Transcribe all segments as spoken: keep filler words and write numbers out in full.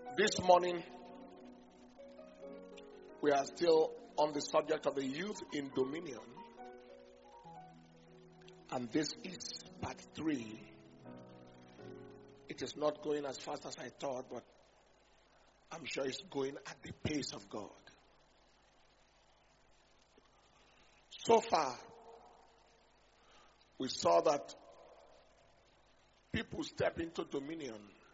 This morning, we are still on the subject of the youth in dominion. And this is part three. It is not going as fast as I thought, but I'm sure it's going at the pace of God. So far, we saw that people step into dominion,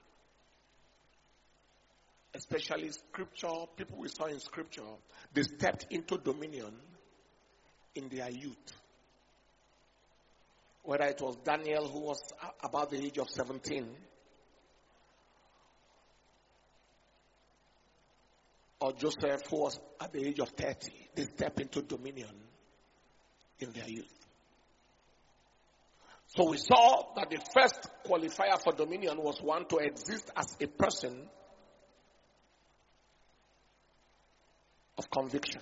especially scripture, people we saw in scripture, they stepped into dominion in their youth. Whether it was Daniel, who was about the age of seventeen, or Joseph, who was at the age of thirty, they stepped into dominion in their youth. So we saw that the first qualifier for dominion was one, to exist as a person of conviction.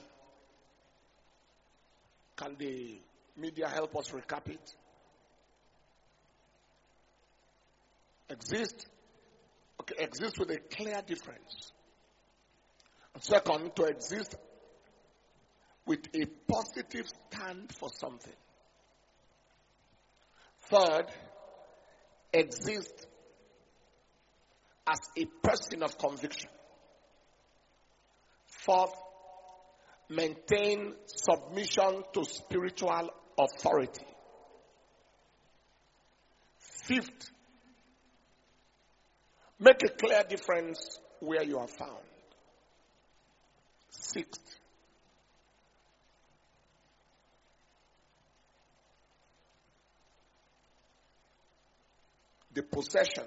Can the media help us recap it? Exist, okay, exist with a clear difference. And second, to exist with a positive stand for something. Third, exist as a person of conviction. Fourth, maintain submission to spiritual authority. Fifth, make a clear difference where you are found. Sixth, the possession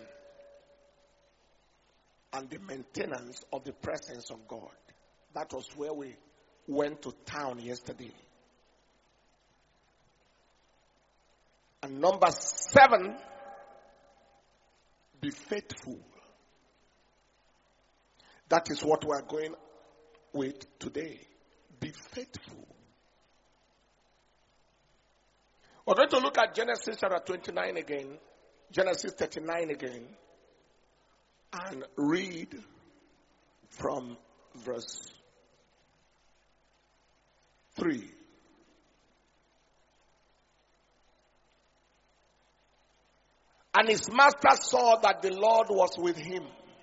and the maintenance of the presence of God. That was where we went to town yesterday. And number seven, be faithful. That is what we are going with today. Be faithful. We're going to look at Genesis chapter twenty-nine again. Genesis thirty-nine again. And read from verse three. And his master saw that the Lord was with him,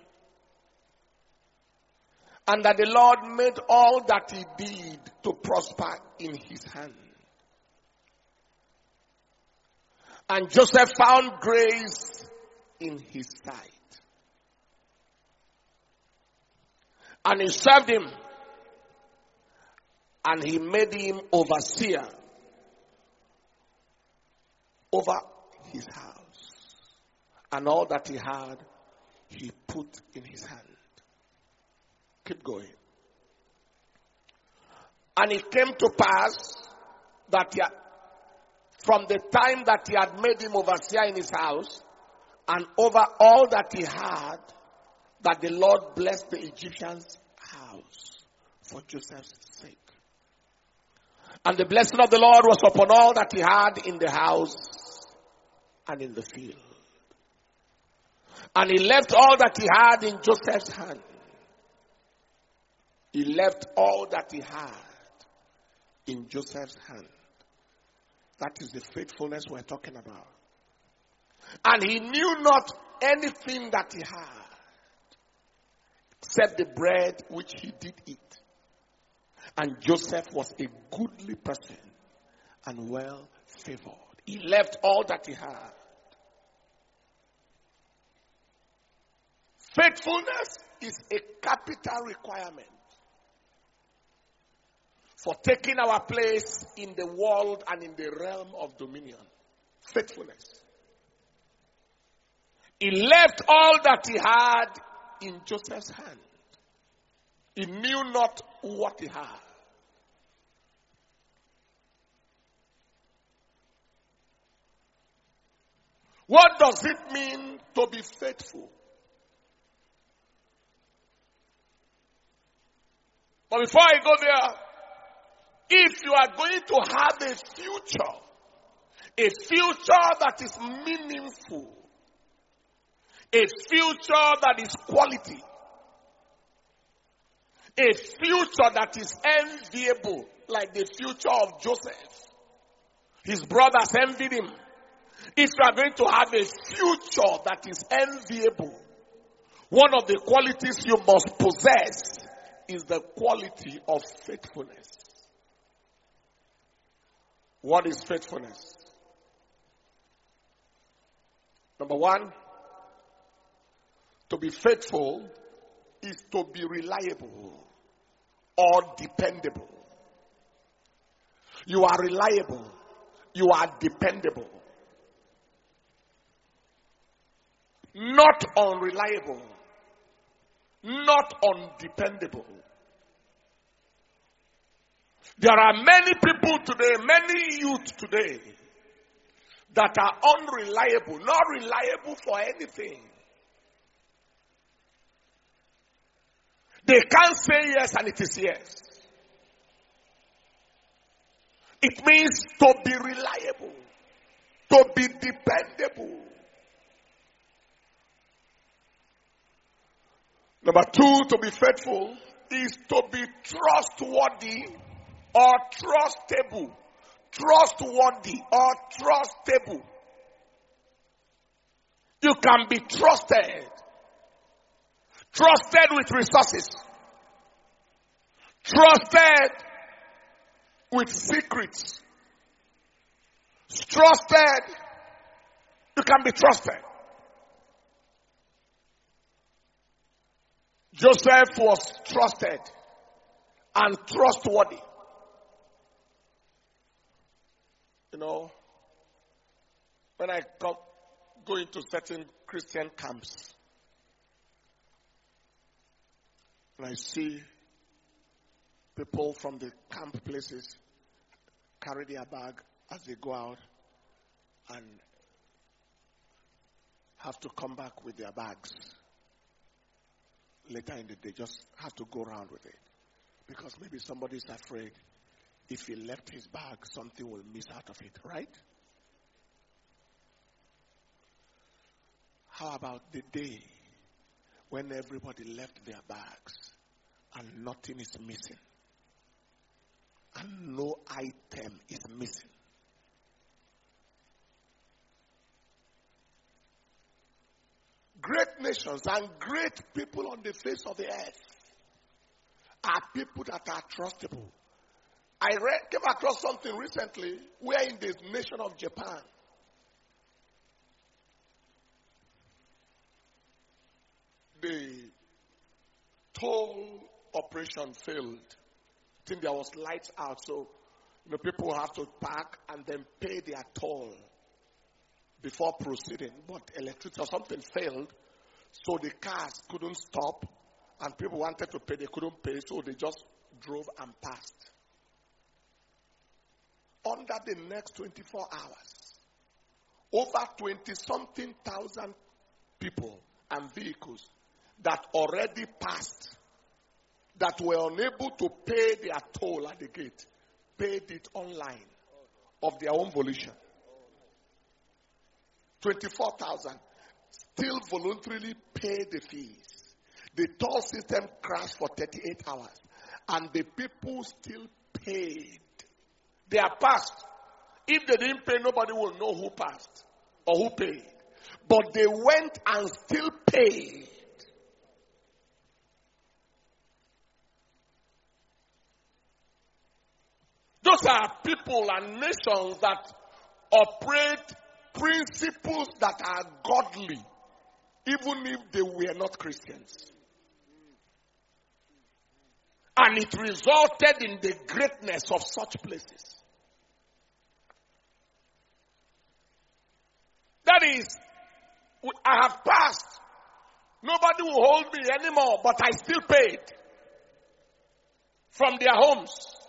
and that the Lord made all that he did to prosper in his hand. And Joseph found grace in his sight. And he served him, and he made him overseer over his house. And all that he had, he put in his hand. Keep going. And it came to pass that he had, from the time that he had made him overseer in his house, and over all that he had, that the Lord blessed the Egyptian's house for Joseph's sake. And the blessing of the Lord was upon all that he had in the house and in the field. And he left all that he had in Joseph's hand. He left all that he had in Joseph's hand. That is the faithfulness we're talking about. And he knew not anything that he had, except the bread which he did eat. And Joseph was a goodly person and well favored. He left all that he had. Faithfulness is a capital requirement for taking our place in the world and in the realm of dominion. Faithfulness. He left all that he had in Joseph's hand. He knew not what he had. What does it mean to be faithful? But before I go there, if you are going to have a future, a future that is meaningful, a future that is quality, A future that is enviable, like the future of Joseph. His brothers envied him. If you are going to have a future that is enviable, one of the qualities you must possess is the quality of faithfulness. What is faithfulness? Number one, to be faithful is to be reliable or dependable. You are reliable. You are dependable. Not unreliable. Not undependable. There are many people today, many youth today, that are unreliable, not reliable for anything. They can't say yes and it is yes. It means to be reliable, to be dependable. Number two, to be faithful is to be trustworthy or trustable. Trustworthy or trustable. You can be trusted. Trusted with resources. Trusted with secrets. Trusted. You can be trusted. Joseph was trusted and trustworthy. You know, when I go, go into certain Christian camps, and I see people from the camp places carry their bag as they go out and have to come back with their bags. Later in the day, just have to go around with it. Because maybe somebody is afraid if he left his bag, something will miss out of it, right? How about the day when everybody left their bags and nothing is missing? And no item is missing. Great nations and great people on the face of the earth are people that are trustable. I read, came across something recently where in the nation of Japan, the toll operation failed. I think there was lights out, so you know, people have to park and then pay their toll before proceeding. But electricity or something failed, so the cars couldn't stop, and people wanted to pay, they couldn't pay, so they just drove and passed. Under the next twenty-four hours, over twenty-something thousand people and vehicles that already passed, that were unable to pay their toll at the gate, paid it online of their own volition. twenty-four thousand still voluntarily paid the fees. The toll system crashed for thirty-eight hours, and the people still paid. They are passed. If they didn't pay, nobody will know who passed or who paid. But they went and still paid. Those are people and nations that operate principles that are godly, even if they were not Christians. And it resulted in the greatness of such places. That is, I have passed. Nobody will hold me anymore, but I still paid from their homes.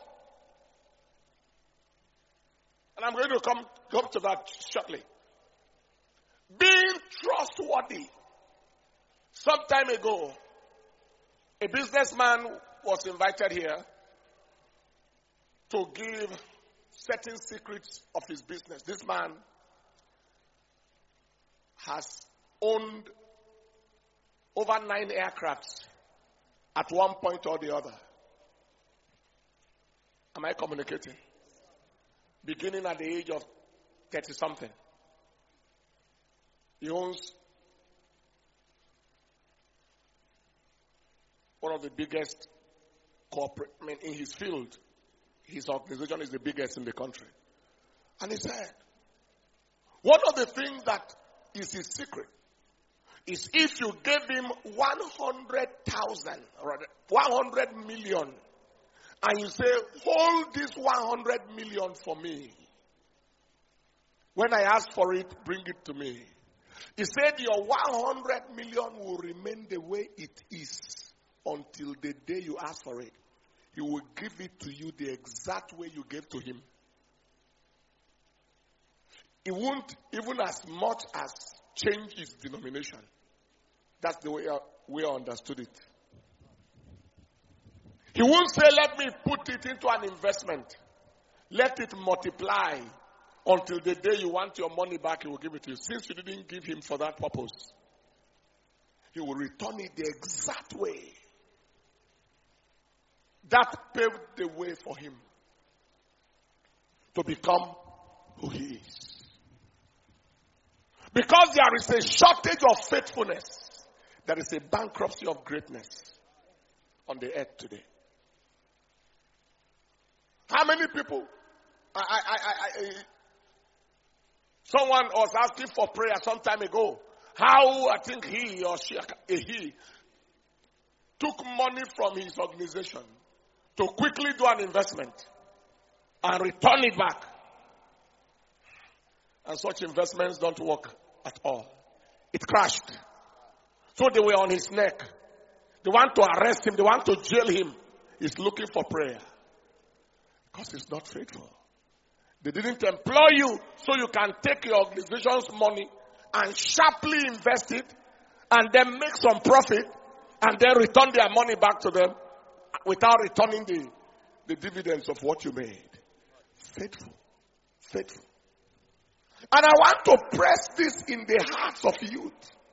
And I'm going to come, come to that shortly. Being trustworthy. Some time ago, a businessman was invited here to give certain secrets of his business. This man has owned over nine aircrafts at one point or the other. Am I communicating? Beginning at the age of thirty something. He owns one of the biggest corporate, I mean, in his field. His organization is the biggest in the country. And he said, one of the things that is his secret is if you gave him one hundred thousand, or one hundred million, and you say, hold this one hundred million for me. When I ask for it, bring it to me. He said, your one hundred million will remain the way it is until the day you ask for it. He will give it to you the exact way you gave to him. He won't even as much as change his denomination. That's the way I, way I understood it. He won't say, let me put it into an investment. Let it multiply until the day you want your money back, he will give it to you. Since you didn't give him for that purpose, he will return it the exact way. That paved the way for him to become who he is. Because there is a shortage of faithfulness, there is a bankruptcy of greatness on the earth today. How many people? I, I, I, I, someone was asking for prayer some time ago. How I think he or she, he took money from his organization to quickly do an investment and return it back. And such investments don't work at all. It crashed. So they were on his neck. They want to arrest him. They want to jail him. He's looking for prayer. Because he's not faithful. They didn't employ you so you can take your organization's money and sharply invest it and then make some profit and then return their money back to them without returning the, the dividends of what you made. Faithful. Faithful. And I want to press this in the hearts of youth.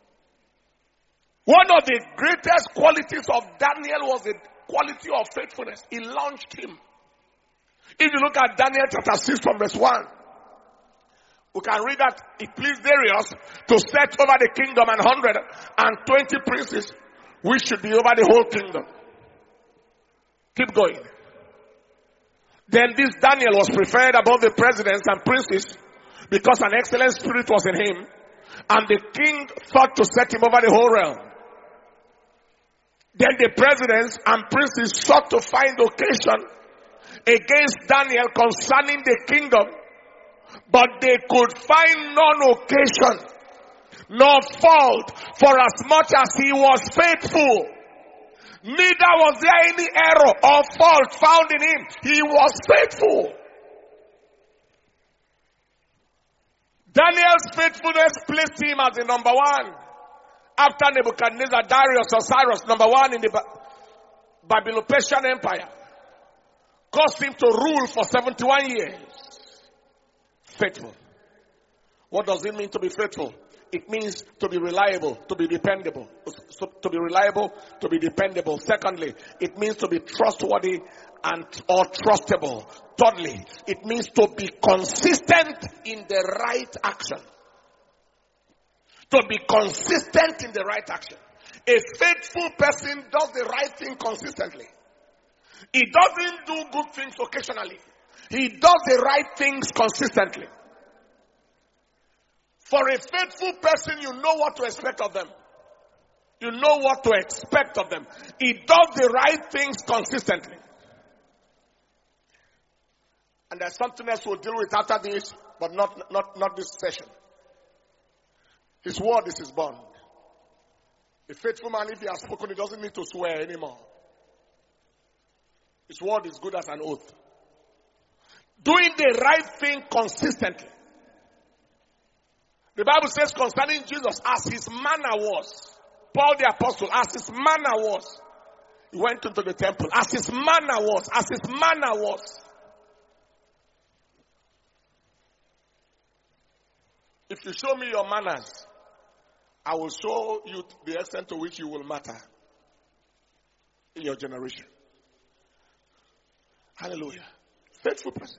One of the greatest qualities of Daniel was the quality of faithfulness. He launched him. If you look at Daniel chapter six from verse one, we can read that it pleased Darius to set over the kingdom an hundred and twenty princes, which should be over the whole kingdom. Keep going. Then this Daniel was preferred above the presidents and princes because an excellent spirit was in him, and the king thought to set him over the whole realm. Then the presidents and princes sought to find occasion against Daniel concerning the kingdom, but they could find none occasion, nor fault, for as much as he was faithful. Neither was there any error or fault found in him. He was faithful. Daniel's faithfulness placed him as the number one. After Nebuchadnezzar, Darius or Cyrus, number one in the ba- Babylonian Empire. Caused him to rule for seventy-one years. Faithful. What does it mean to be faithful? It means to be reliable, to be dependable. So, to be reliable, to be dependable. Secondly, it means to be trustworthy and or trustable. Thirdly, it means to be consistent in the right action. To be consistent in the right action. A faithful person does the right thing consistently. He doesn't do good things occasionally. He does the right things consistently. For a faithful person, you know what to expect of them. You know what to expect of them. He does the right things consistently. And there's something else we'll deal with after this, but not, not, not this session. His word is his bond. A faithful man, if he has spoken, he doesn't need to swear anymore. His word is good as an oath. Doing the right thing consistently. The Bible says concerning Jesus, as his manner was, Paul the apostle, as his manner was, he went into the temple. As his manner was, as his manner was. If you show me your manners, I will show you the extent to which you will matter. in your generation. Hallelujah. Faithful person.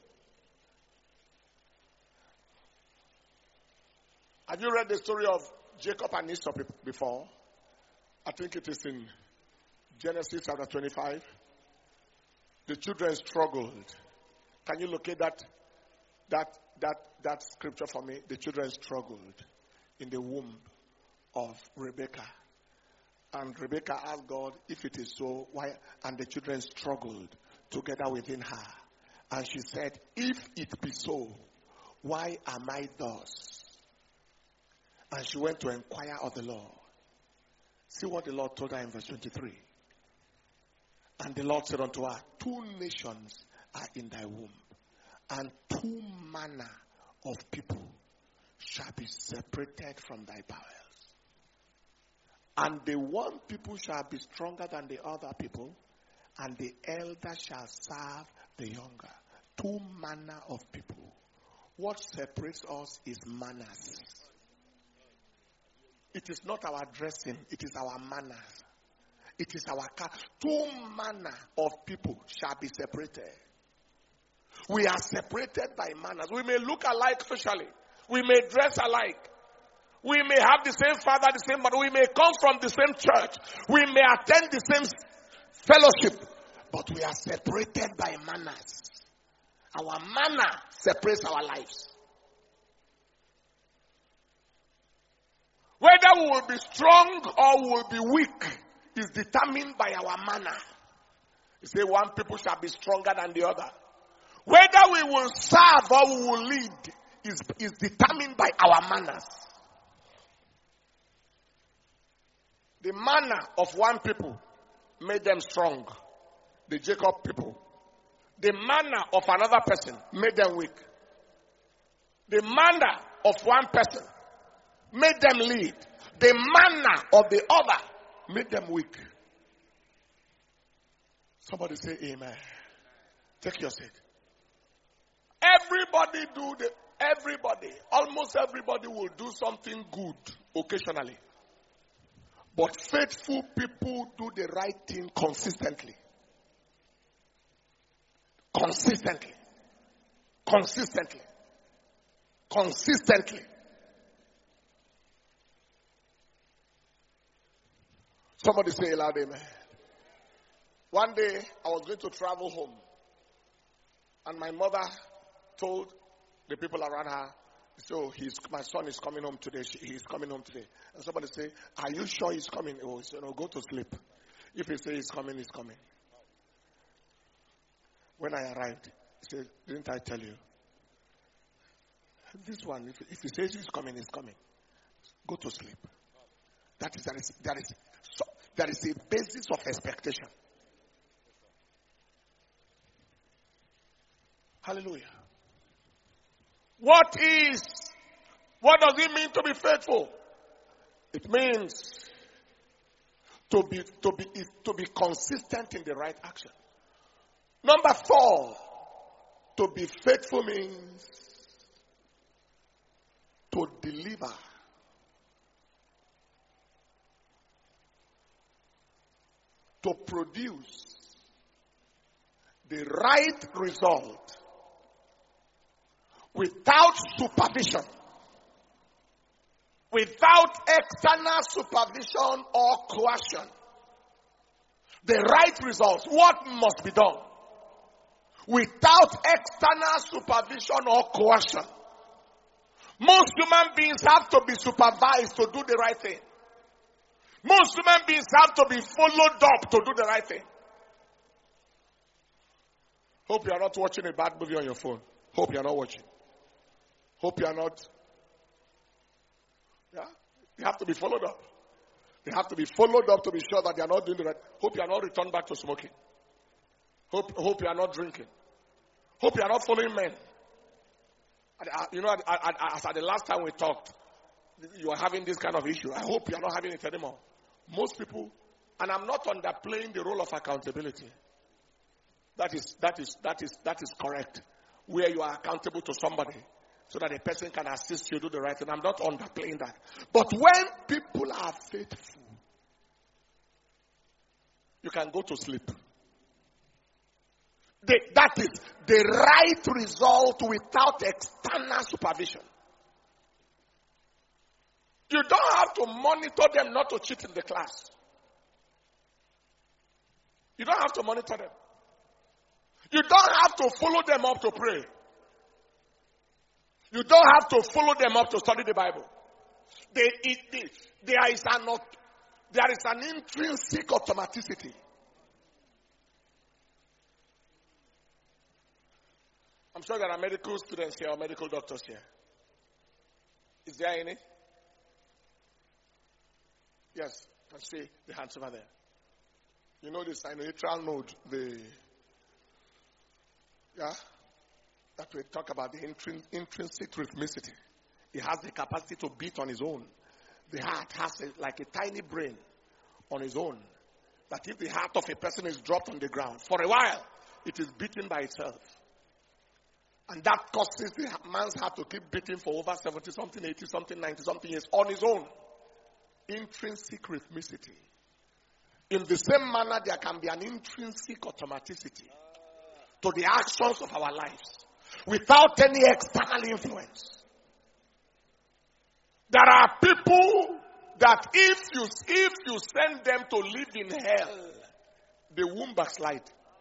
Have you read the story of Jacob and Esau before? I think it is in Genesis chapter twenty-five. The children struggled. Can you locate that that that that scripture for me? The children struggled in the womb of Rebekah. And Rebekah asked God, if it is so, why? And the children struggled together within her. And she said, if it be so, why am I thus? And she went to inquire of the Lord. See what the Lord told her in verse twenty-three. And the Lord said unto her, two nations are in thy womb, and two manner of people shall be separated from thy bowels. And the one people shall be stronger than the other people, and the elder shall serve the younger. Two manner of people. What separates us is manners. It is not our dressing, it is our manners. It is our car. Two manner of people shall be separated. We are separated by manners. We may look alike socially. We may dress alike. We may have the same father, the same mother. We may come from the same church. We may attend the same fellowship. But we are separated by manners. Our manner separates our lives. Whether we will be strong or we will be weak is determined by our manner. You say one people shall be stronger than the other. Whether we will serve or we will lead is, is determined by our manners. The manner of one people made them strong. The Jacob people. The manner of another person made them weak. The manner of one person made them lead. The manner of the other made them weak. Somebody say amen. Take your seat. Everybody do the, everybody, almost everybody will do something good occasionally. But faithful people do the right thing consistently. Consistently. Consistently. Consistently. Somebody say aloud, amen. One day, I was going to travel home. And my mother told the people around her, so he's, my son is coming home today. She, he's coming home today. And somebody say, are you sure he's coming? Oh, he said, no, go to sleep. If he says he's coming, he's coming. When I arrived, he said, didn't I tell you? This one, if, if he says he's coming, he's coming. Go to sleep. That is, that is, that is, so, that is a basis of expectation. Hallelujah. What is, what does it mean to be faithful? It means to be, to be, to be consistent in the right action. Number four, to be faithful means to deliver. To produce the right result without supervision, without external supervision or coercion. The right results, what must be done? Without external supervision or coercion. Most human beings have to be supervised to do the right thing. Most human beings have to be followed up to do the right thing. Hope you are not watching a bad movie on your phone. Hope you are not watching. Hope you are not. Yeah? You have to be followed up. They have to be followed up to be sure that they are not doing the right. Hope you are not returned back to smoking. Hope, hope you are not drinking. Hope you are not following men. You know, as at the last time we talked, you are having this kind of issue. I hope you are not having it anymore. Most people, and I'm not underplaying the role of accountability. That is, that is, that is, that is correct. Where you are accountable to somebody so that a person can assist you do the right thing. I'm not underplaying that. But when people are faithful, you can go to sleep. The, that is the right result without external supervision. You don't have to monitor them not to cheat in the class. You don't have to monitor them. You don't have to follow them up to pray. You don't have to follow them up to study the Bible. They, it, it, there is an there is an intrinsic automaticity. I'm sure there are medical students here or medical doctors here. Is there any? Yes, I see the hands over there. You know the sinoatrial node, the yeah, that we talk about the intrin- intrinsic rhythmicity. It has the capacity to beat on its own. The heart has a, like a tiny brain on its own. That if the heart of a person is dropped on the ground, for a while, it is beating by itself. And that causes the man's heart to keep beating for over seventy something, eighty something, ninety something years on its own. Intrinsic rhythmicity. In the same manner, there can be an intrinsic automaticity to the actions of our lives without any external influence. There are people that if you if you send them to live in hell, they won't backslide.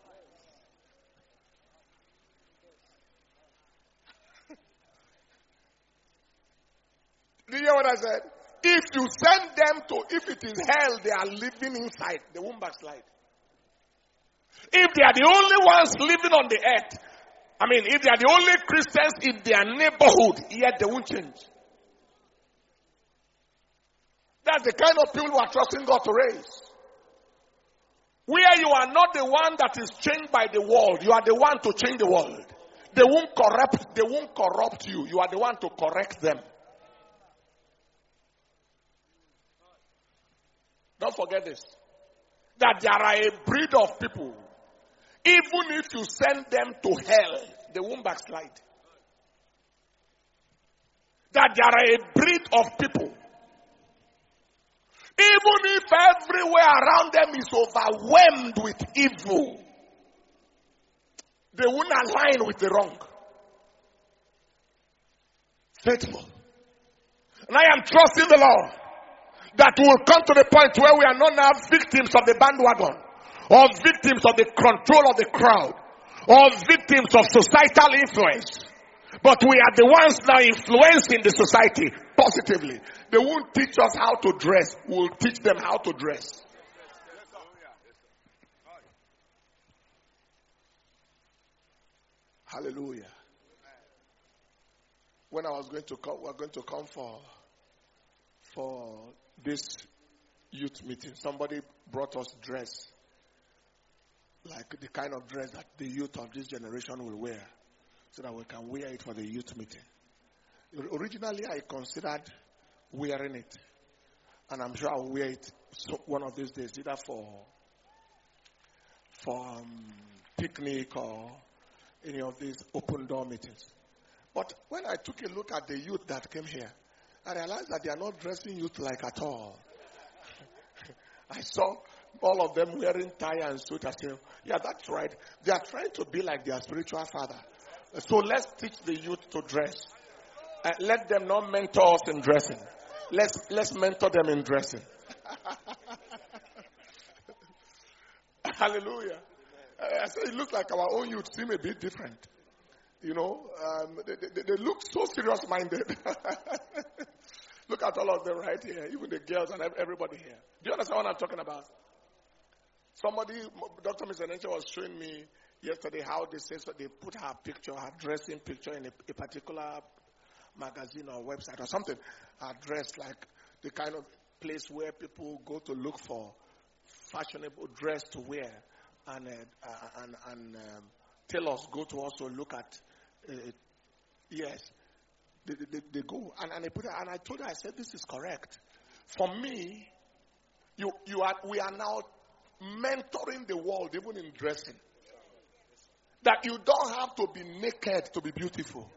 Do you hear what I said? If you send them to, if it is hell they are living inside, they won't backslide. If they are the only ones living on the earth, I mean, if they are the only Christians in their neighborhood, yet they won't change. That's the kind of people who are trusting God to raise. Where you are not the one that is changed by the world, you are the one to change the world. They won't corrupt, they won't corrupt you. You are the one to correct them. Don't forget this. That there are a breed of people, even if you send them to hell, they won't backslide. That there are a breed of people, even if everywhere around them is overwhelmed with evil, they won't align with the wrong. Faithful. And I am trusting the Lord that we will come to the point where we are not now victims of the bandwagon, or victims of the control of the crowd, or victims of societal influence. But we are the ones now influencing the society positively. They won't teach us how to dress. We'll teach them how to dress. Hallelujah. When I was going to come, we were going to come for, for this youth meeting, somebody brought us dress, like the kind of dress that the youth of this generation will wear, so that we can wear it for the youth meeting. Originally, I considered wearing it, and I'm sure I'll wear it one of these days, either for for um, picnic or any of these open door meetings. But when I took a look at the youth that came here, I realized that they are not dressing youth like at all. I saw all of them wearing tie and suit. I said, yeah, that's right. They are trying to be like their spiritual father. So let's teach the youth to dress. Uh, let them not mentor us in dressing. Let's, let's mentor them in dressing. Hallelujah. Uh, so it looks like our own youth seem a bit different. You know, um, they, they, they look so serious-minded. Look at all of them right here, even the girls and everybody here. Do you understand what I'm talking about? Somebody, Doctor Mizanecha was showing me yesterday how they say so they put her picture, her dressing picture in a, a particular magazine or website or something. Her dress, like the kind of place where people go to look for fashionable dress to wear, and uh, uh, and, and um, tailors go to also look at. Uh, yes. They, they, they go and, and I put it, and I told her, I said, this is correct. For me, you you are we are now mentoring the world even in dressing. That you don't have to be naked to be beautiful.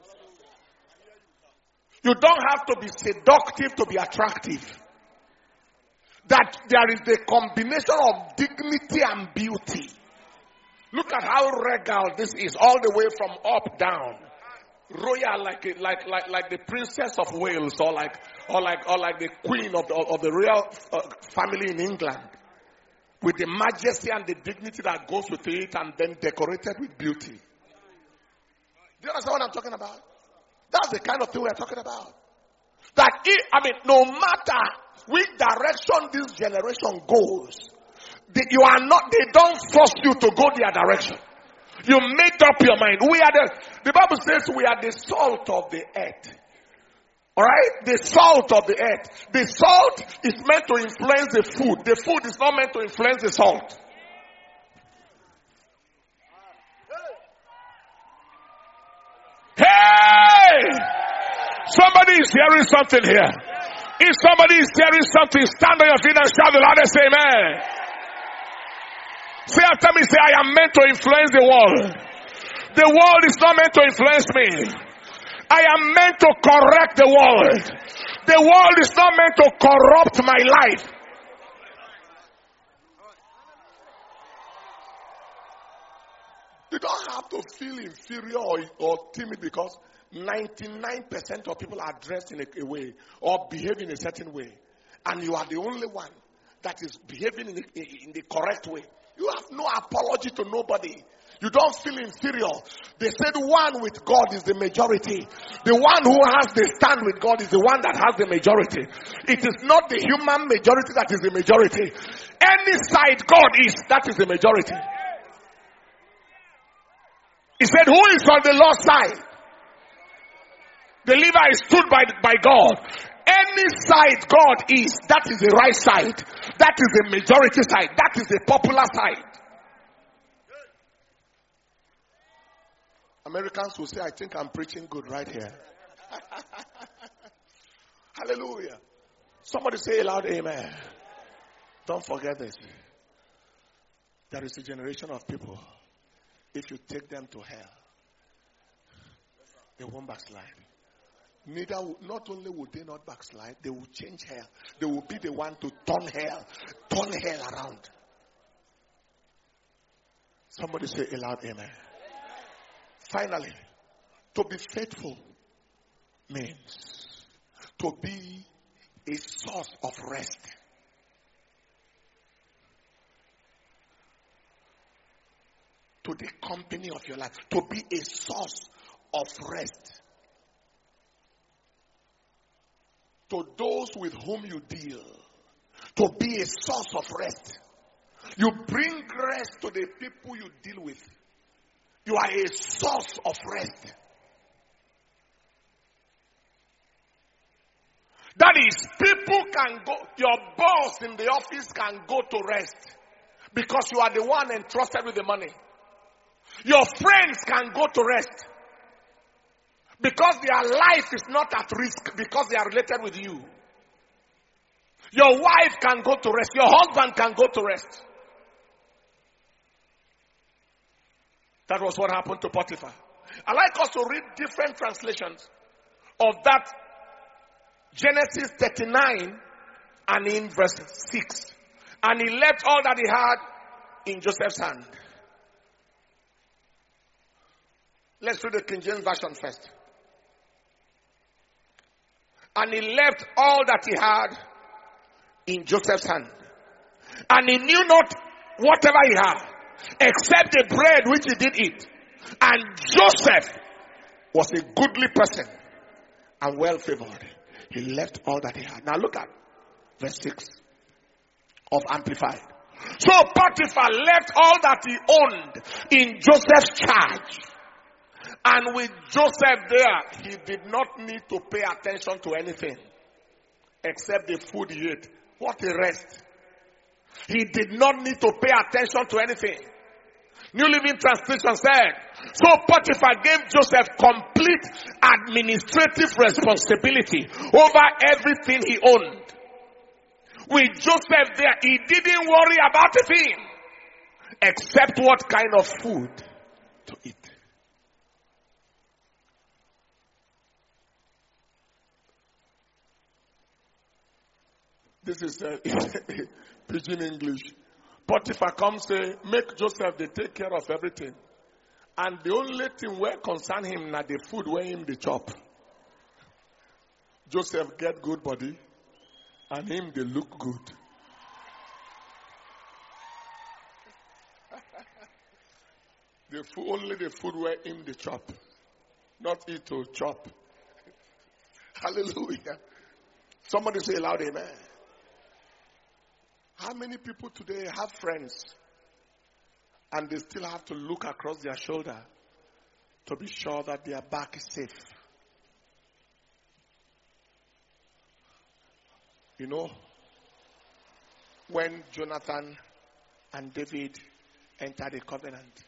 You don't have to be seductive to be attractive. that there is a combination of dignity and beauty. Look at how regal this is, all the way from up down. Royal, like like like like the Princess of Wales, or like or like or like the Queen of the of the royal uh, family in England, with the majesty and the dignity that goes with it, and then decorated with beauty. Do you understand what I'm talking about? That's the kind of thing we're talking about. That it, I mean, no matter which direction this generation goes, they, you are not. They don't force you to go their direction. You make up your mind. We are the, the Bible says we are the salt of the earth. Alright? The salt of the earth. The salt is meant to influence the food. The food is not meant to influence the salt. Hey! Somebody is hearing something here. If somebody is hearing something, stand on your feet and shout the loudest amen. Say after me, say, I am meant to influence the world. The world is not meant to influence me. I am meant to correct the world. The world is not meant to corrupt my life. You don't have to feel inferior or, or timid because ninety-nine percent of people are dressed in a, a way or behave in a certain way. And you are the only one that is behaving in the, in the correct way. You have no apology to nobody. You don't feel inferior. They said one with God is the majority. The one who has the stand with God is the one that has the majority. It is not the human majority that is the majority. Any side God is, that is the majority. He said, who is on the Lord's side? The Levite stood by, by God. Any side God is, that is the right side. That is the majority side. That is the popular side. Americans will say, I think I'm preaching good right here. Hallelujah. Somebody say aloud, amen. Don't forget this. There is a generation of people, if you take them to hell, they won't backslide. Neither, not only will they not backslide, they will change hell. They will be the one to turn hell, turn hell around. Somebody say aloud, amen. Finally, to be faithful means to be a source of rest. To the company of your life. To be a source of rest. To those with whom you deal. To be a source of rest. You bring rest to the people you deal with. You are a source of rest. That is, people can go, your boss in the office can go to rest because you are the one entrusted with the money. Your friends can go to rest because their life is not at risk because they are related with you. Your wife can go to rest. Your husband can go to rest. That was what happened to Potiphar. I like us to read different translations of that Genesis thirty-nine and in verse six. And he left all that he had in Joseph's hand. Let's read the King James Version first. And he left all that he had in Joseph's hand. And he knew not whatever he had, except the bread which he did eat. And Joseph was a goodly person and well favored. He left all that he had. Now look at verse six of Amplified. So Potiphar left all that he owned in Joseph's charge. And with Joseph there, he did not need to pay attention to anything except the food he ate. What a rest. He did not need to pay attention to anything. New Living Translation said, so Potiphar gave Joseph complete administrative responsibility over everything he owned. With Joseph there, he didn't worry about a thing except what kind of food to eat. This is uh, pidgin English. Potiphar comes say, make Joseph, they take care of everything. And the only thing where concern him na the food where him the chop. Joseph get good body, and him they look good. The food, only the food where him the chop, not eat to chop. Hallelujah. Somebody say loud amen. How many people today have friends and they still have to look across their shoulder to be sure that their back is safe? You know, when Jonathan and David entered the covenant,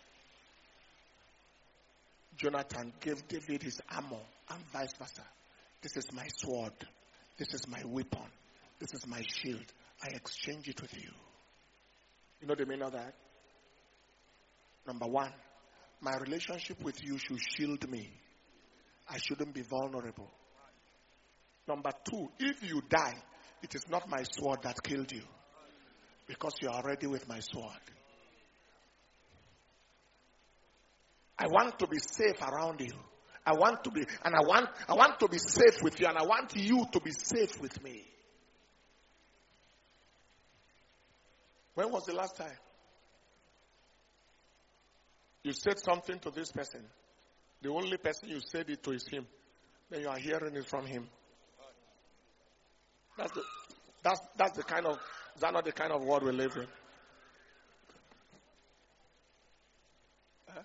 Jonathan gave David his armor and vice versa. This is my sword. This is my weapon. This is my shield. I exchange it with you. You know the meaning of that? Number one, my relationship with you should shield me. I shouldn't be vulnerable. Number two, if you die, it is not my sword that killed you, because you are already with my sword. I want to be safe around you. I want to be, and I want, I want to be safe with you, and I want you to be safe with me. When was the last time you said something to this person? The only person you said it to is him. Then you are hearing it from him. That's the, that's, that's the kind of, is that not the kind of world we live in? Huh?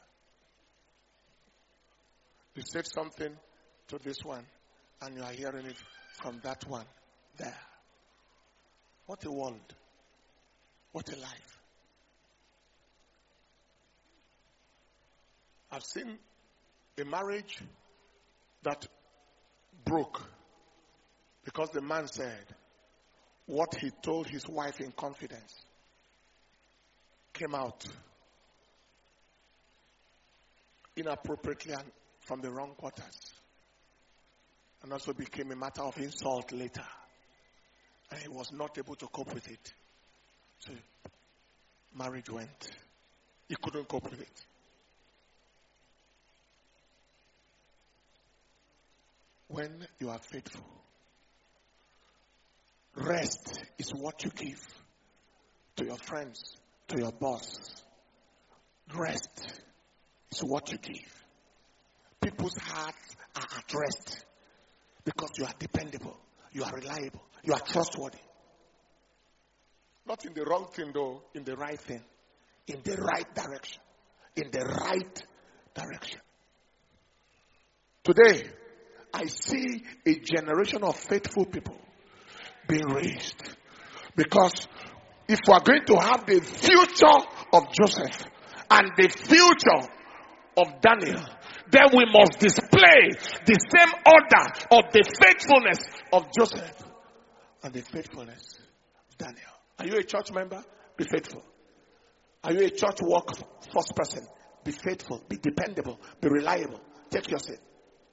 You said something to this one, and you are hearing it from that one there. What a world. What a life. I've seen a marriage that broke because the man said what he told his wife in confidence came out inappropriately and from the wrong quarters, and also became a matter of insult later, and he was not able to cope with it. So marriage went. He couldn't cope with it. When you are faithful, rest is what you give to your friends, to your boss. Rest is what you give. People's hearts are at rest because you are dependable, you are reliable, you are trustworthy. Not in the wrong thing though, in the right thing. In the right direction. In the right direction. Today, I see a generation of faithful people being raised. Because if we are going to have the future of Joseph and the future of Daniel, then we must display the same order of the faithfulness of Joseph and the faithfulness of Daniel. Are you a church member? Be faithful. Are you a church workforce person? Be faithful. Be dependable. Be reliable. Take your seat.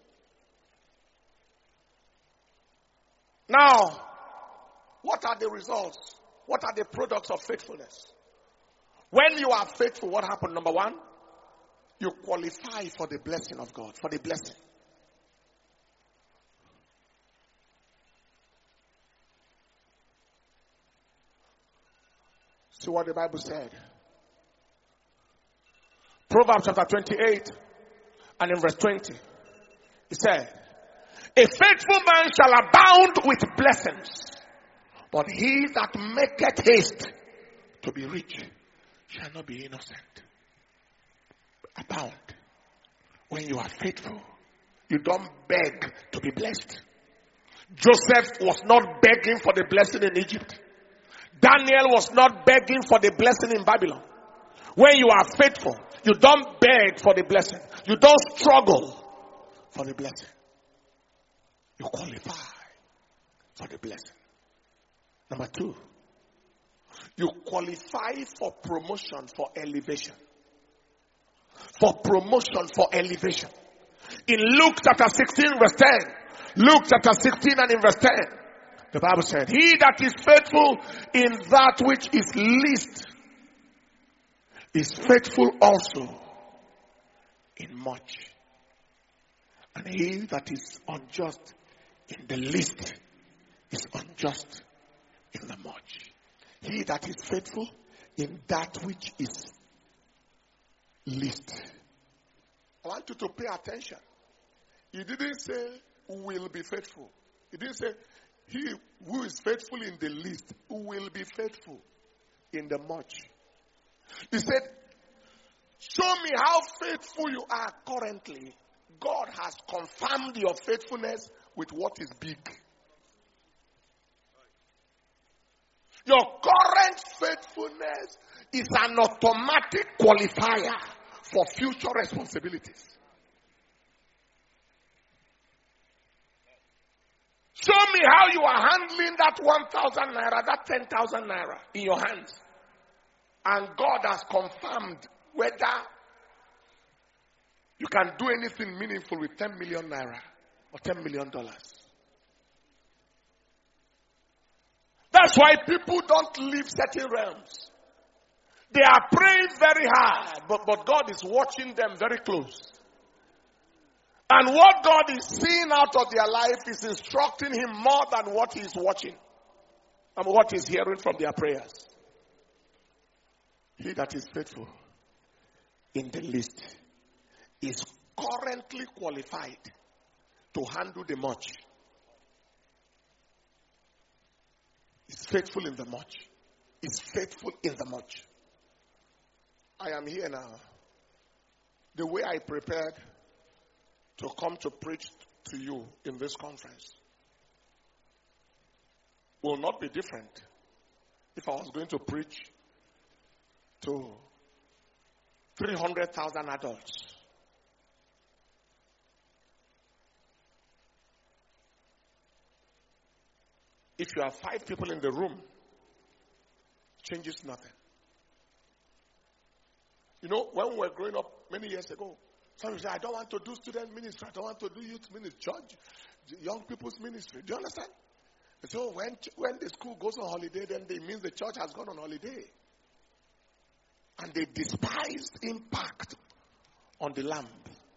Now, what are the results? What are the products of faithfulness? When you are faithful, what happened? Number one, you qualify for the blessing of God. For the blessing. See what the Bible said. Proverbs chapter twenty-eight and in verse twenty. It said, a faithful man shall abound with blessings, but he that maketh haste to be rich shall not be innocent. Abound. When you are faithful, you don't beg to be blessed. Joseph was not begging for the blessing in Egypt. Daniel was not begging for the blessing in Babylon. When you are faithful, you don't beg for the blessing. You don't struggle for the blessing. You qualify for the blessing. Number two, you qualify for promotion, for elevation. For promotion, for elevation. In Luke chapter sixteen verse ten, Luke chapter sixteen and in verse ten, The Bible said, he that is faithful in that which is least is faithful also in much. And he that is unjust in the least is unjust in the much. He that is faithful in that which is least. I want you to pay attention. He didn't say will be faithful. He didn't say he who is faithful in the least will be faithful in the much. He said, show me how faithful you are currently. God has confirmed your faithfulness with what is big. Your current faithfulness is an automatic qualifier for future responsibilities. Show me how you are handling that one thousand naira, that ten thousand naira in your hands. And God has confirmed whether you can do anything meaningful with ten million naira or ten million dollars. That's why people don't leave certain realms. They are praying very hard, but, but God is watching them very close. And what God is seeing out of their life is instructing him more than what he is watching and what he is hearing from their prayers. He that is faithful in the least is currently qualified to handle the much. Is faithful in the much. Is faithful in the much. I am here now. The way I prepared to come to preach to you in this conference will not be different if I was going to preach to three hundred thousand adults. If you have five people in the room, it changes nothing. You know, when we were growing up many years ago, some people say, I don't want to do student ministry. I don't want to do youth ministry, church, young people's ministry. Do you understand? So when, when the school goes on holiday, then it means the church has gone on holiday. And they despise impact on the lamb.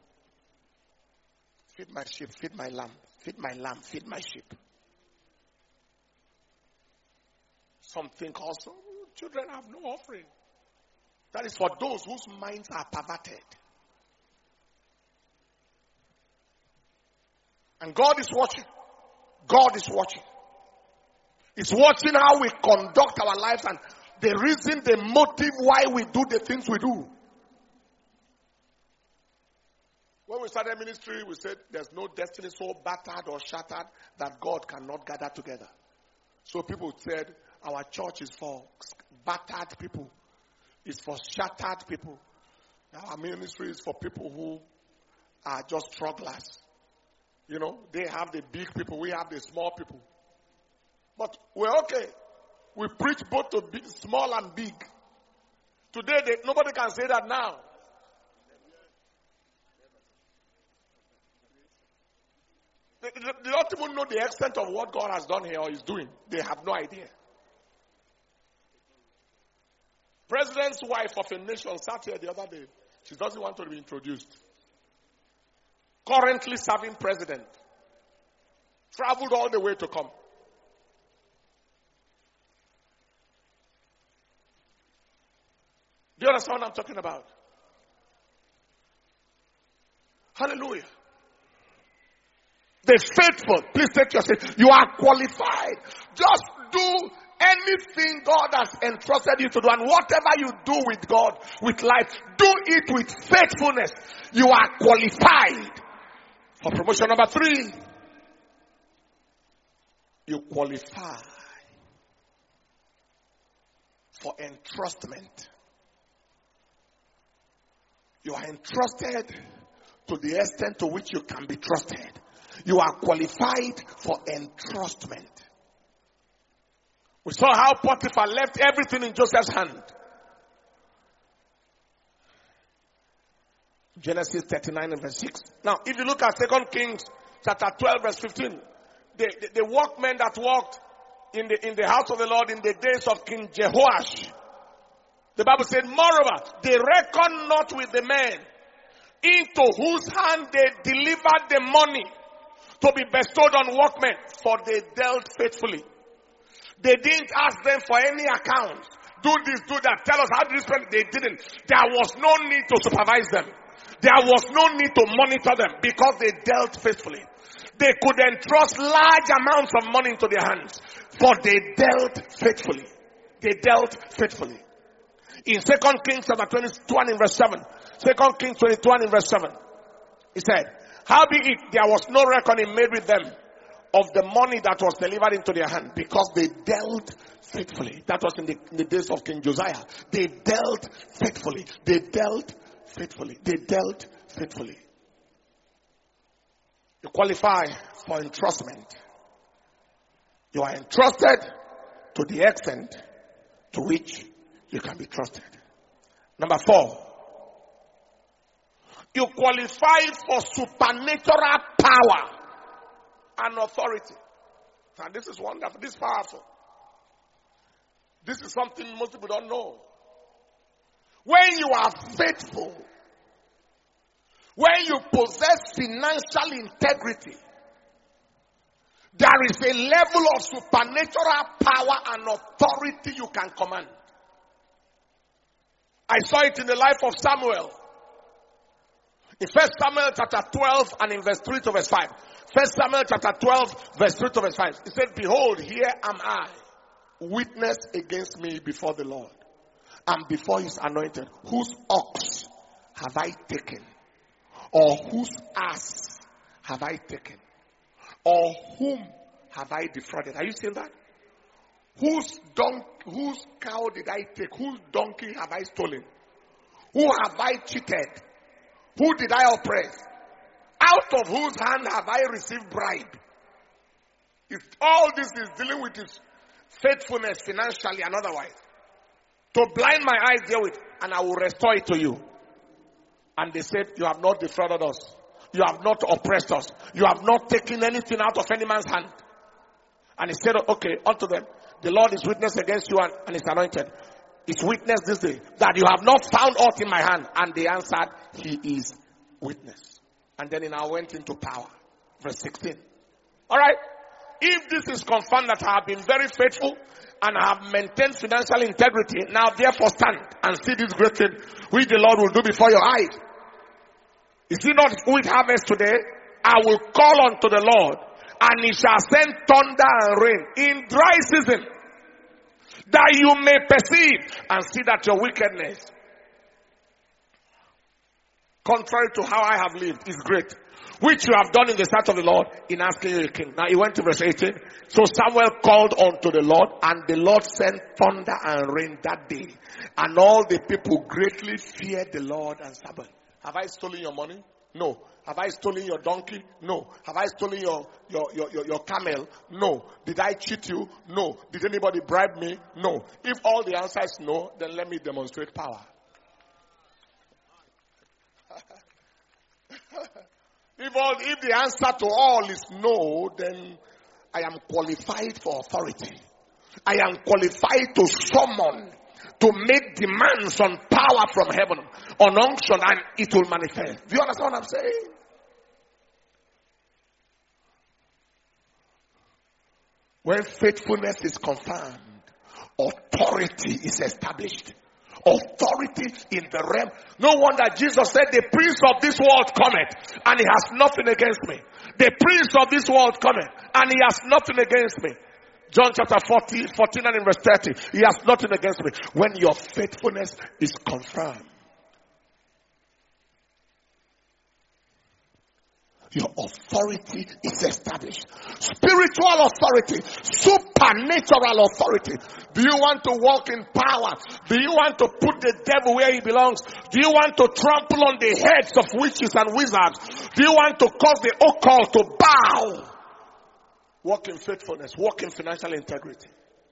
Feed my sheep, feed my lamb, feed my lamb, feed my sheep. Some think also, children have no offering. That is for those whose minds are perverted. And God is watching. God is watching. He's watching how we conduct our lives and the reason, the motive why we do the things we do. When we started ministry, we said there's no destiny so battered or shattered that God cannot gather together. So people said our church is for battered people. It's for shattered people. Our ministry is for people who are just strugglers. You know, they have the big people, we have the small people. But we're okay. We preach both to big, small and big. Today, they, nobody can say that now. They, they, they don't even know the extent of what God has done here or is doing. They have no idea. President's wife of a nation sat here the other day. She doesn't want to be introduced. Currently serving president. Traveled all the way to come. Do you understand what I'm talking about? Hallelujah. The faithful. Please take your seat. You are qualified. Just do anything God has entrusted you to do. And whatever you do with God, with life, do it with faithfulness. You are qualified. For promotion number three, you qualify for entrustment. You are entrusted to the extent to which you can be trusted. You are qualified for entrustment. We saw how Potiphar left everything in Joseph's hand. Genesis thirty-nine and verse six. Now, if you look at Second Kings chapter twelve verse fifteen, the, the, the workmen that worked in the, in the house of the Lord in the days of King Jehoash. The Bible said, moreover, they reckon not with the men into whose hand they delivered the money to be bestowed on workmen, for they dealt faithfully. They didn't ask them for any account. Do this, do that. Tell us how to spend. They didn't. There was no need to supervise them. There was no need to monitor them because they dealt faithfully. They could entrust large amounts of money into their hands, for they dealt faithfully. They dealt faithfully. In Second Kings chapter twenty-one in verse seven, Second Kings twenty-one in verse seven, he said, howbeit there was no reckoning made with them of the money that was delivered into their hand, because they dealt faithfully. That was in the, in the days of King Josiah. They dealt faithfully. They dealt faithfully. They dealt faithfully. You qualify for entrustment. You are entrusted to the extent to which you can be trusted. Number four, you qualify for supernatural power and authority. Now this is wonderful. This is powerful. This is something most people don't know. When you are faithful, when you possess financial integrity, there is a level of supernatural power and authority you can command. I saw it in the life of Samuel. In First Samuel chapter twelve and in verse three to verse five. First Samuel chapter twelve, verse three to verse five. It said, behold, here am I, witness against me before the Lord, and before his anointed. Whose ox have I taken? Or whose ass have I taken? Or whom have I defrauded? Are you seeing that? Whose don- whose cow did I take? Whose donkey have I stolen? Who have I cheated? Who did I oppress? Out of whose hand have I received bribe? If all this is dealing with his faithfulness financially and otherwise, to blind my eyes therewith, and I will restore it to you. And they said, you have not defrauded us. You have not oppressed us. You have not taken anything out of any man's hand. And he said, okay, unto them, the Lord is witness against you and, and his anointed. Is witness this day that you have not found aught in my hand. And they answered, he is witness. And then he now went into power. Verse sixteen. Alright. If this is confirmed that I have been very faithful and I have maintained financial integrity, now therefore stand and see this great thing which the Lord will do before your eyes. Is it not with harvest today? I will call unto the Lord, and he shall send thunder and rain in dry season, that you may perceive and see that your wickedness, contrary to how I have lived, is great, which you have done in the sight of the Lord in asking you a king. Now he went to verse eighteen. So Samuel called unto the Lord, and the Lord sent thunder and rain that day, and all the people greatly feared the Lord and Sabbath. Have I stolen your money? No. Have I stolen your donkey? No. Have I stolen your, your, your, your, your camel? No. Did I cheat you? No. Did anybody bribe me? No. If all the answer is no, then let me demonstrate power. If all, if the answer to all is no, then I am qualified for authority. I am qualified to summon, to make demands on power from heaven, on unction, and it will manifest. Do you understand what I'm saying? When faithfulness is confirmed, authority is established. Authority in the realm. No wonder Jesus said, the prince of this world cometh, and he has nothing against me. The prince of this world cometh, and he has nothing against me. John chapter fourteen, fourteen and in verse thirty. He has nothing against me. When your faithfulness is confirmed, your authority is established. Spiritual authority, supernatural authority. Do you want to walk in power? Do you want to put the devil where he belongs? Do you want to trample on the heads of witches and wizards? Do you want to cause the occult to bow? Walk in faithfulness. Walk in financial integrity.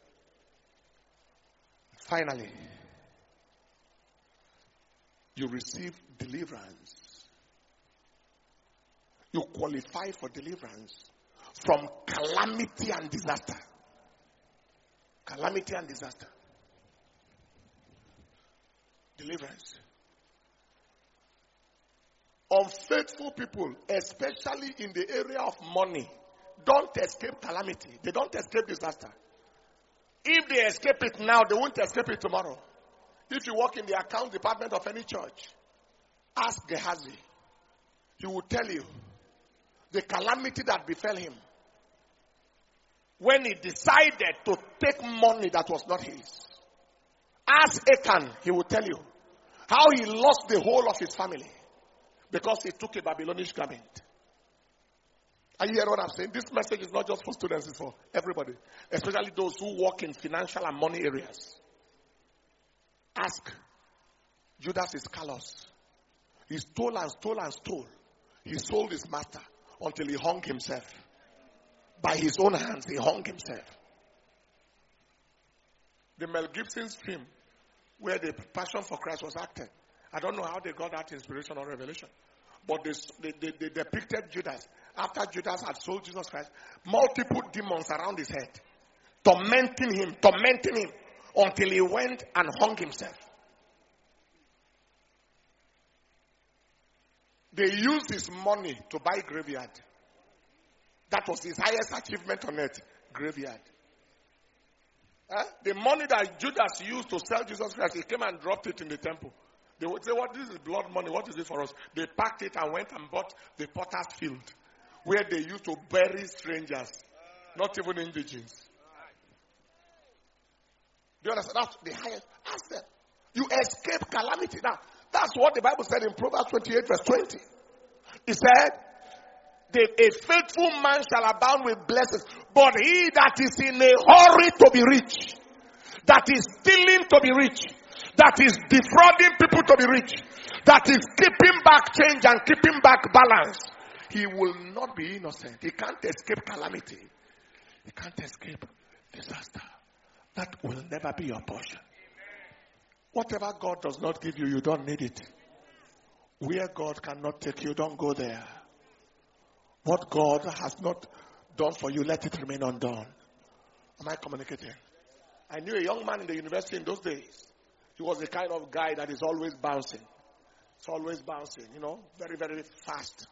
Finally, you receive deliverance. You qualify for deliverance from calamity and disaster. Calamity and disaster. Deliverance. Unfaithful people, especially in the area of money, don't escape calamity. They don't escape disaster. If they escape it now, they won't escape it tomorrow. If you work in the account department of any church, ask Gehazi. He will tell you the calamity that befell him when he decided to take money that was not his. Ask Achan, he will tell you how he lost the whole of his family because he took a Babylonish garment. Are you hearing what I'm saying? This message is not just for students, it's for everybody, especially those who work in financial and money areas. Ask. Judas is callous. He stole and stole and stole. He sold his master until he hung himself. By his own hands, he hung himself. The Mel Gibson's film, where the Passion for Christ was acted, I don't know how they got that inspiration or revelation, but they, they, they, they depicted Judas. After Judas had sold Jesus Christ, multiple demons around his head, tormenting him, tormenting him, until he went and hung himself. They used his money to buy graveyard. That was his highest achievement on earth, graveyard. Huh? The money that Judas used to sell Jesus Christ, he came and dropped it in the temple. They would say, what, this is blood money, what is it for us? They packed it and went and bought the potter's field, where they used to bury strangers, not even indigents. Do you understand? That's the highest. Ask them. You escape calamity. Now, that's what the Bible said in Proverbs twenty-eight verse twenty. It said, the, a faithful man shall abound with blessings, but he that is in a hurry to be rich, that is stealing to be rich, that is defrauding people to be rich, that is keeping back change and keeping back balance, he will not be innocent. He can't escape calamity. He can't escape disaster. That will never be your portion. Whatever God does not give you, you don't need it. Where God cannot take you, don't go there. What God has not done for you, let it remain undone. Am I communicating? I knew a young man in the university in those days. He was the kind of guy that is always bouncing. It's always bouncing, you know, very, very fast.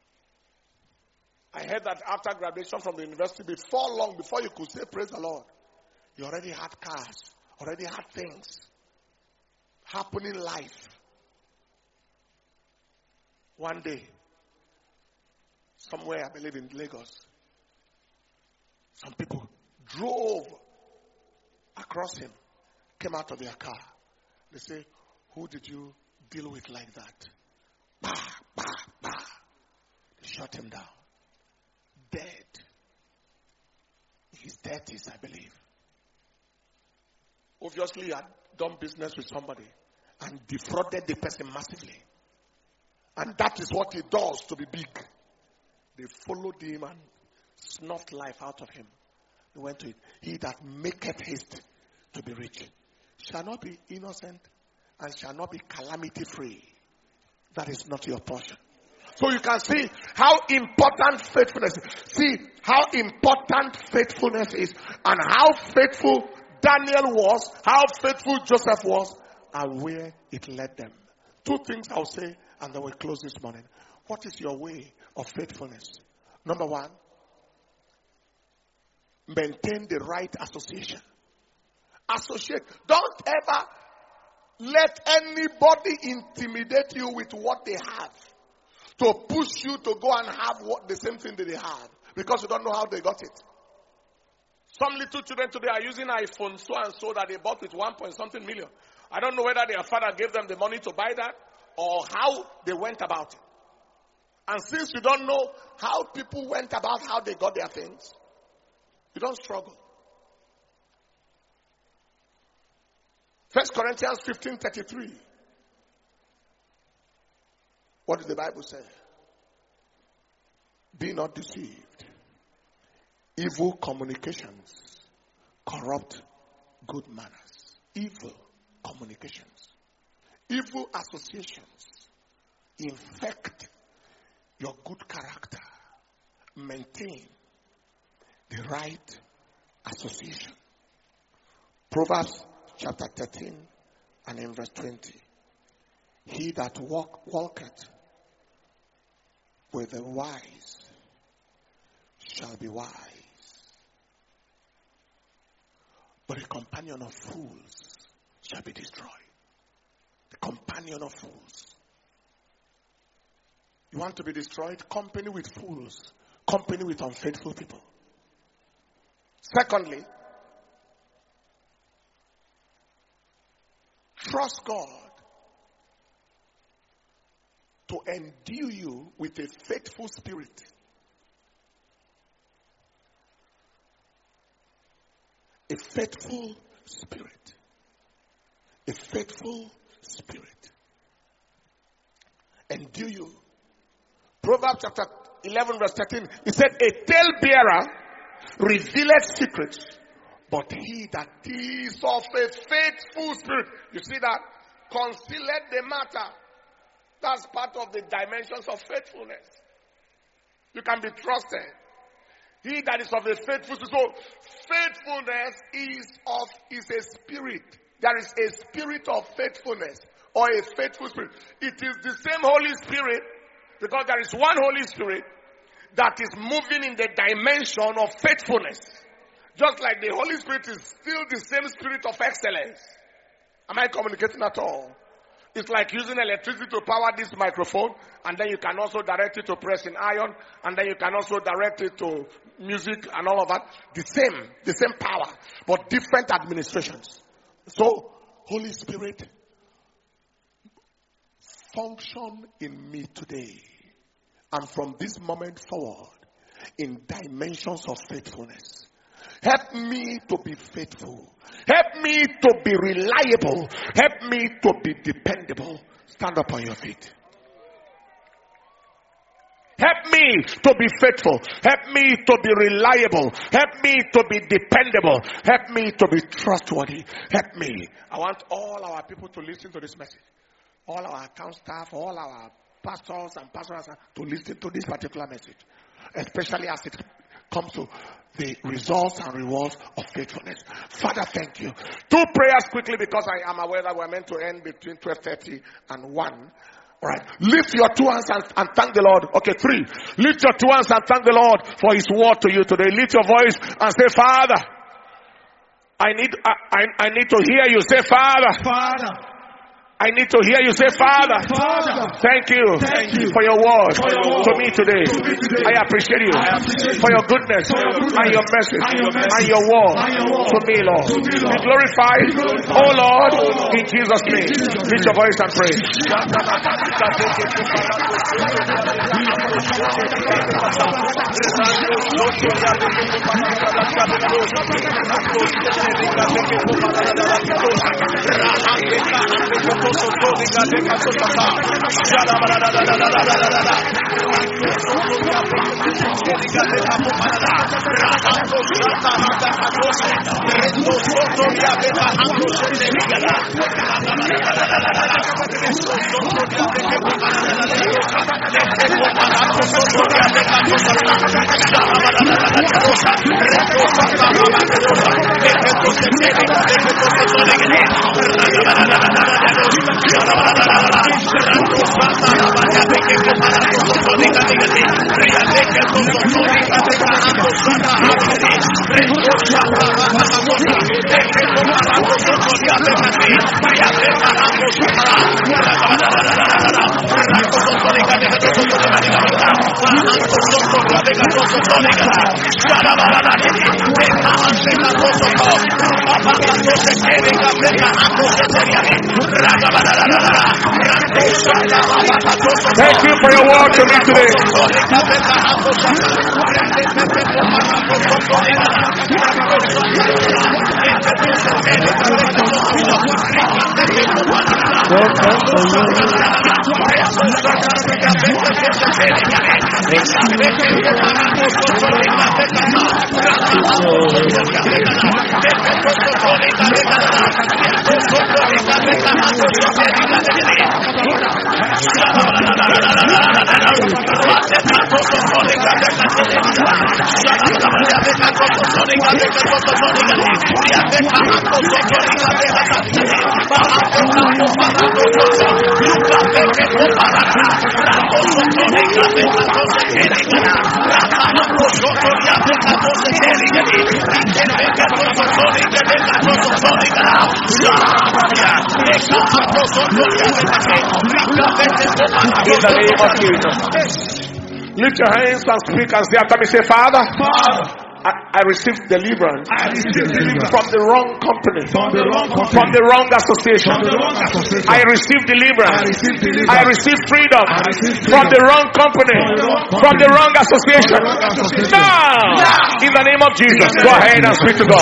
I heard that after graduation from the university, before long, before you could say praise the Lord, you already had cars, already had things happening in life. One day, somewhere, I believe in Lagos, some people drove across him, came out of their car. They say, who did you deal with like that? Bah, bah, bah. They shot him down. Dead. His death is, I believe. Obviously, he had done business with somebody and defrauded the person massively. And that is what he does to be big. They followed him and snuffed life out of him. They went to it. He that maketh haste to be rich shall not be innocent and shall not be calamity free. That is not your portion. So you can see how important faithfulness is. See how important faithfulness is and how faithful Daniel was, how faithful Joseph was, and where it led them. Two things I'll say and then we'll close this morning. What is your way of faithfulness? Number one, maintain the right association. Associate. Don't ever let anybody intimidate you with what they have, to push you to go and have what the same thing that they have, because you don't know how they got it. Some little children today are using iPhone so and so that they bought with one point something million. I don't know whether their father gave them the money to buy that or how they went about it. And since you don't know how people went about how they got their things, you don't struggle. First Corinthians fifteen thirty-three. What does the Bible say? Be not deceived. Evil communications corrupt good manners. Evil communications. Evil associations infect your good character. Maintain the right association. Proverbs chapter thirteen and in verse twenty. He that walk, walketh with the wise shall be wise, but a companion of fools shall be destroyed. The companion of fools. You want to be destroyed? Company with fools. Company with unfaithful people. Secondly, trust God to endue you with a faithful spirit. A faithful spirit. A faithful spirit. Endue you. Proverbs chapter eleven verse thirteen. He said, a talebearer revealeth secrets, but he that is of a faithful spirit. You see that? Concealeth the matter. That's part of the dimensions of faithfulness. You can be trusted. He that is of a faithful spirit. So faithfulness is of is a spirit. There is a spirit of faithfulness or a faithful spirit. It is the same Holy Spirit, because there is one Holy Spirit that is moving in the dimension of faithfulness. Just like the Holy Spirit is still the same spirit of excellence. Am I communicating at all? It's like using electricity to power this microphone, and then you can also direct it to pressing iron, and then you can also direct it to music and all of that. The same, the same power, but different administrations. So, Holy Spirit, function in me today, and from this moment forward, in dimensions of faithfulness. Help me to be faithful. Help me to be reliable. Help me to be dependable. Stand up on your feet. Help me to be faithful. Help me to be reliable. Help me to be dependable. Help me to be trustworthy. Help me. I want all our people to listen to this message. All our account staff, all our pastors and pastors to listen to this particular message. Especially as it comes to the results and rewards of faithfulness. Father, thank you. Two prayers quickly, because I am aware that we're meant to end between twelve thirty and one. All right. Lift your two hands and, and thank the Lord. Okay, three. Lift your two hands and thank the Lord for His word to you today. Lift your voice and say, Father, I need I, I, I need to hear you say, Father. Father. I need to hear you say, Father, Father, thank you, thank you for your word for your word to me today. to me today. I appreciate you I appreciate for your goodness, for your goodness and your mercy and your, and your word to me, Lord. To me, Lord. Be glorified, Be glorified. oh Lord, Oh, Lord. in Jesus' name. Jesus' Lift your voice and pray. Thank you for your word to me today. In the name of Jesus. Lift your hands and speak and say after me, say, Father, Father. I, I received deliverance, I received deliverance from the wrong company, from the wrong, company, from the wrong association. The wrong association. I received deliverance. I received, deliverance. I received freedom I received from the wrong company, from the wrong, from the wrong association. The wrong association. Now, now, in the name of Jesus, go ahead and speak to God.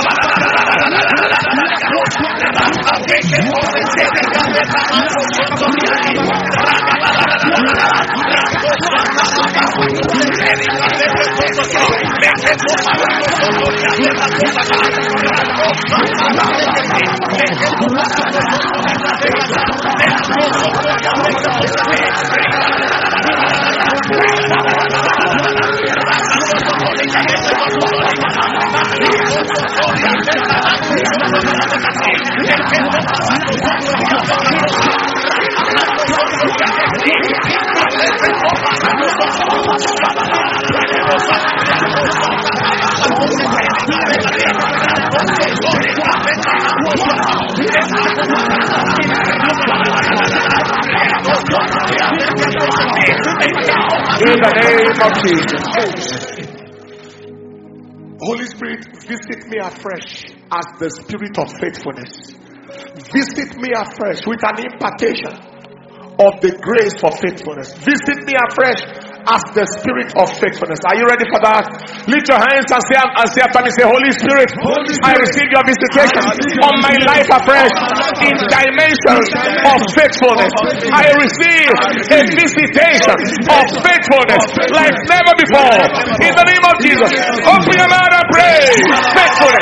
In the name of Jesus. Holy Spirit, visit me afresh as the spirit of faithfulness. Visit me afresh with an impartation of the grace for faithfulness. Visit me afresh as the spirit of faithfulness. Are you ready for that? Lift your hands and say, and say after me, say, Holy Spirit, Holy Spirit, I receive your visitation on my life afresh in dimensions of faithfulness. I receive a visitation of faithfulness like never before. In the name of Jesus, open your mouth and pray. Faithfulness.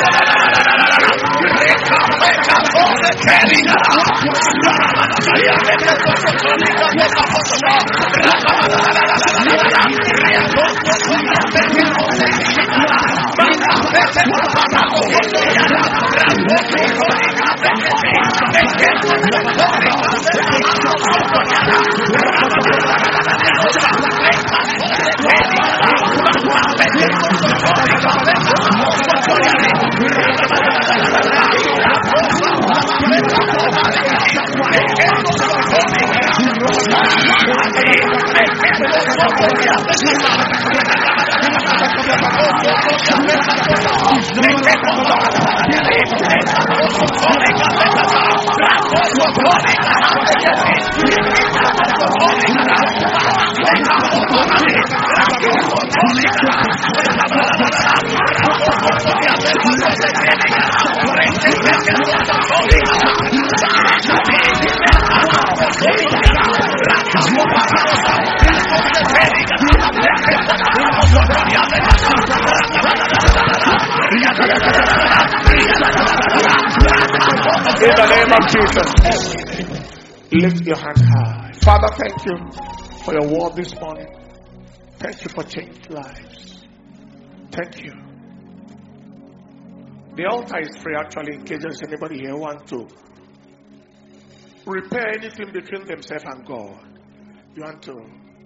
In the name of Jesus, lift your hand high. Father, thank you for your word this morning. Thank you for changed lives. Thank you. The altar is free actually in case there's anybody here who wants to repair anything between themselves and God. You want to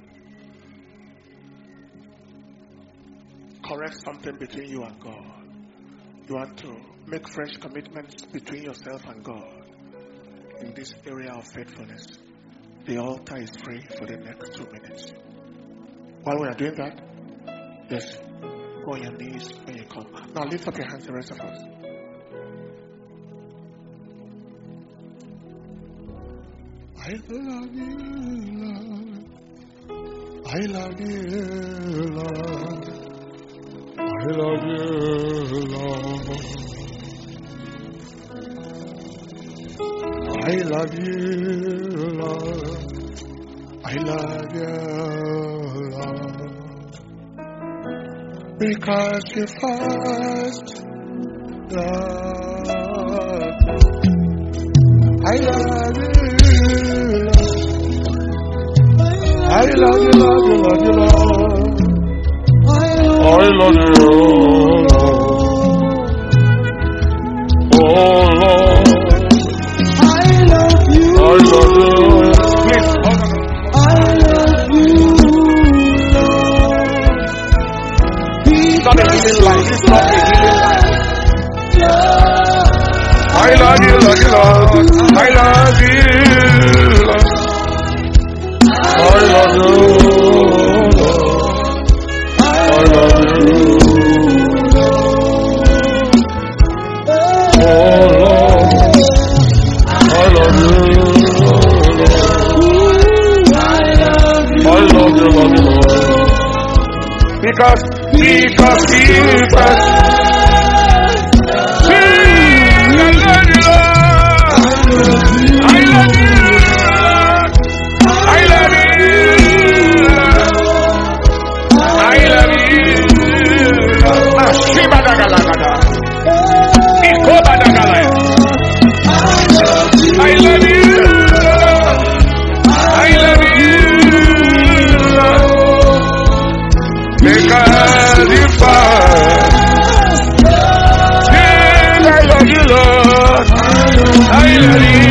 correct something between you and God. You want to make fresh commitments between yourself and God in this area of faithfulness. The altar is free for the next two minutes. While we are doing that, yes, go on your knees when you come. Now lift up your hands, the rest of us. I love you, Lord. I love you, Lord. I love you, Lord. I love you, Lord. I love you, Lord. Because you first loved me. I love you, Lord. I love you, love you, love you, Lord. I love you. is not a healing Bible. I love you, love you, Lord. I love you, Lord. I love you, Lord. I love you, Lord. Oh, Lord. I love you, Lord. I love you, Lord. Because, because He first. I love you, I love you, I love you. Shiba da gala gala, Ikoba da gala. I love you, I love you, because you first. I love you, Lord. I love you.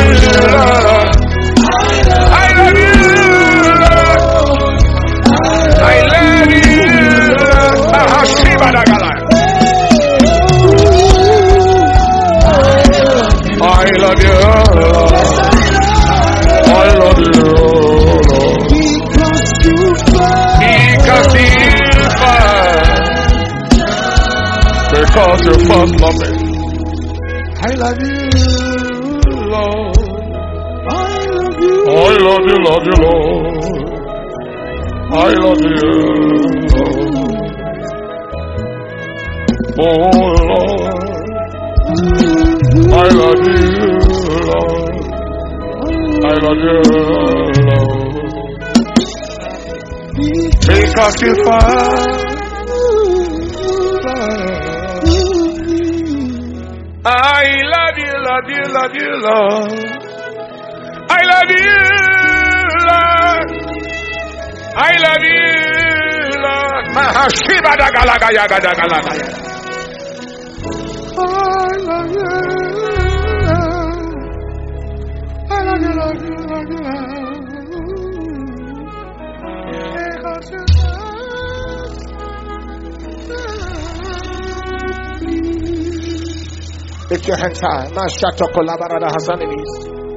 I love you, Lord. I love you, Lord. Because you first, because you first love me. I love you, Lord. I love you, love you, Lord. I love you, Lord. Oh, Lord. I love you, Lord. I love you, Lord. Because you first. I love you, love you, love you, Lord. I love you, Lord. I love you, Lord. Mahashiba da galaga yaga da galaga. I love you. I love you, love you, love you, love. Lift your hands high. Mashato kolabarada hasaninis.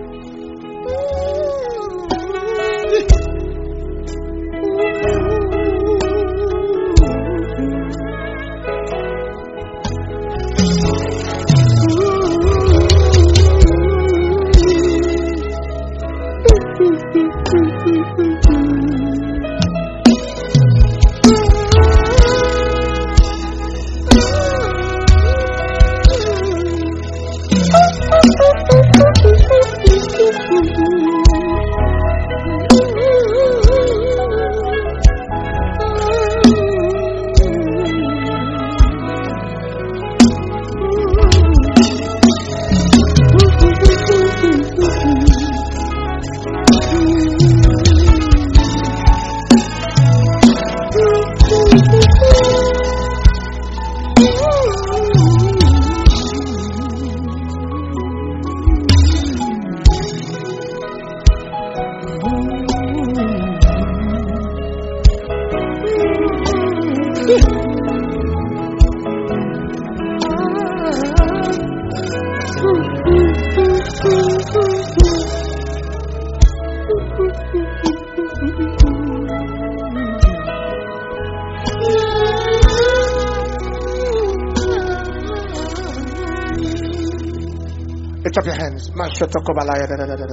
Lift up your hands. Mashotokobalaya.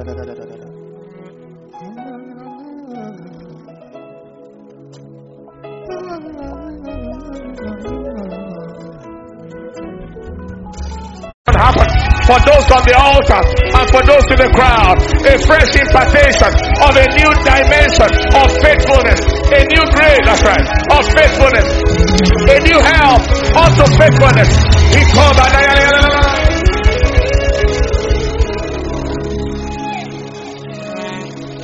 Happen for those on the altar and for those in the crowd, a fresh impartation of a new dimension of faithfulness, a new grade, that's right, of faithfulness, a new help unto faithfulness. He called